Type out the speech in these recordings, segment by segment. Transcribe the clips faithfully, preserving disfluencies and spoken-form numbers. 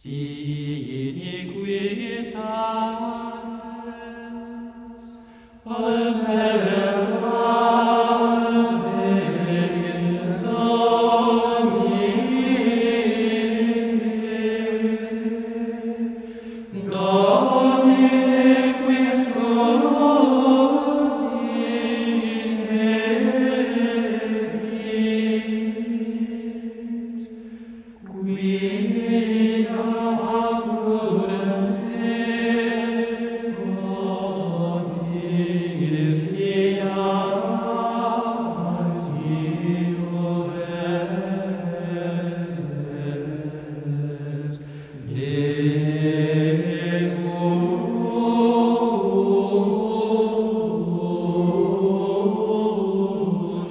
iniquitates, observabis Domine, Domine quis colos inhibit, quia apud te omnisciatio est, Deus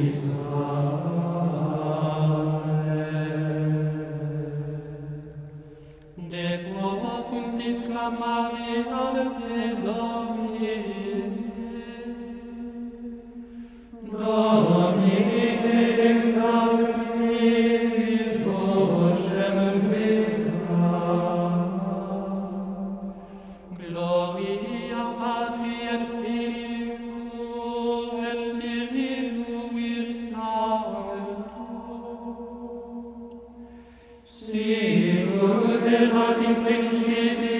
Israel. De quo funtis clamavi ad te, Domine? Domine, exaudi vocem mea. Gloria Patri et Filii et Spiritui Sancto, sicut erat in principio